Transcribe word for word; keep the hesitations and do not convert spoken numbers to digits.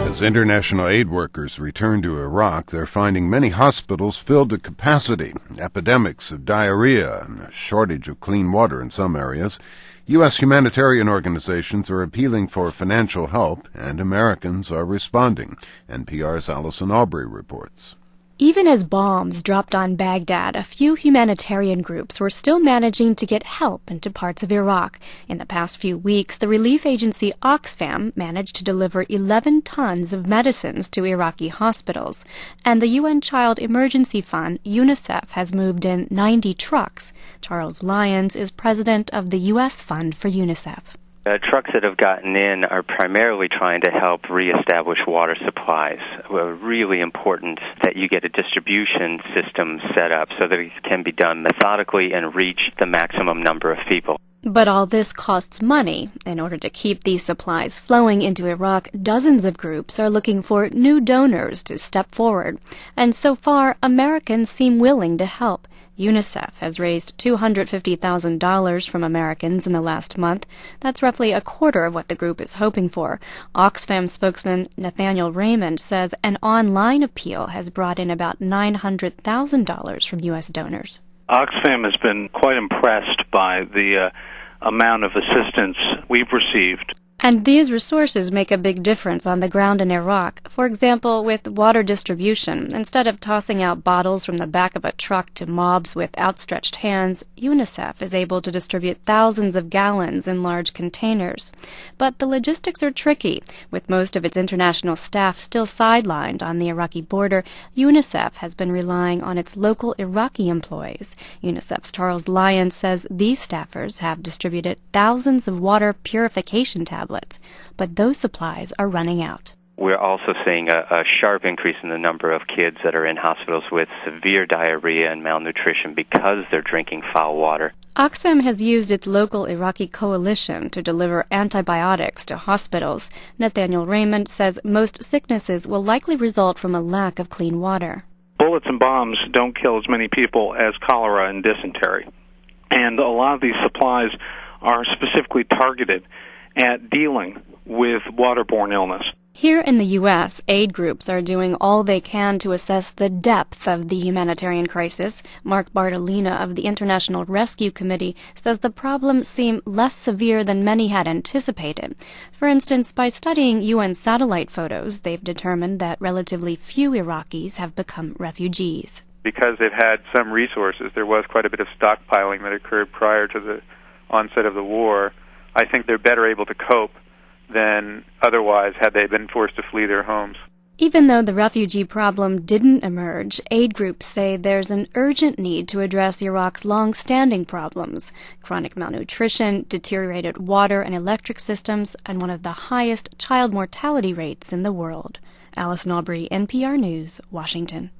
As international aid workers return to Iraq, they're finding many hospitals filled to capacity, epidemics of diarrhea, and a shortage of clean water in some areas. U S humanitarian organizations are appealing for financial help, and Americans are responding. N P R's Allison Aubrey reports. Even as bombs dropped on Baghdad, a few humanitarian groups were still managing to get help into parts of Iraq. In the past few weeks, the relief agency Oxfam managed to deliver eleven tons of medicines to Iraqi hospitals. And the U N Child Emergency Fund, UNICEF, has moved in ninety trucks. Charles Lyons is president of the U S Fund for UNICEF. Uh, trucks that have gotten in are primarily trying to help reestablish water supplies. Uh, really important that you get a distribution system set up so that it can be done methodically and reach the maximum number of people. But all this costs money. In order to keep these supplies flowing into Iraq, dozens of groups are looking for new donors to step forward. And so far, Americans seem willing to help. UNICEF has raised two hundred fifty thousand dollars from Americans in the last month. That's roughly a quarter of what the group is hoping for. Oxfam spokesman Nathaniel Raymond says an online appeal has brought in about nine hundred thousand dollars from U S donors. Oxfam has been quite impressed by the uh, amount of assistance we've received. And these resources make a big difference on the ground in Iraq. For example, with water distribution, instead of tossing out bottles from the back of a truck to mobs with outstretched hands, UNICEF is able to distribute thousands of gallons in large containers. But the logistics are tricky. With most of its international staff still sidelined on the Iraqi border, UNICEF has been relying on its local Iraqi employees. UNICEF's Charles Lyons says these staffers have distributed thousands of water purification tablets. But those supplies are running out. We're also seeing a, a sharp increase in the number of kids that are in hospitals with severe diarrhea and malnutrition because they're drinking foul water. Oxfam has used its local Iraqi coalition to deliver antibiotics to hospitals. Nathaniel Raymond says most sicknesses will likely result from a lack of clean water. Bullets and bombs don't kill as many people as cholera and dysentery. And a lot of these supplies are specifically targeted at dealing with waterborne illness. Here in the U S, aid groups are doing all they can to assess the depth of the humanitarian crisis. Mark Bartolina of the International Rescue Committee says the problems seem less severe than many had anticipated. For instance, by studying U N satellite photos, they've determined that relatively few Iraqis have become refugees. Because they've had some resources, there was quite a bit of stockpiling that occurred prior to the onset of the war. I think they're better able to cope than otherwise had they been forced to flee their homes. Even though the refugee problem didn't emerge, aid groups say there's an urgent need to address Iraq's long-standing problems: chronic malnutrition, deteriorated water and electric systems, and one of the highest child mortality rates in the world. Allison Aubrey, N P R News, Washington.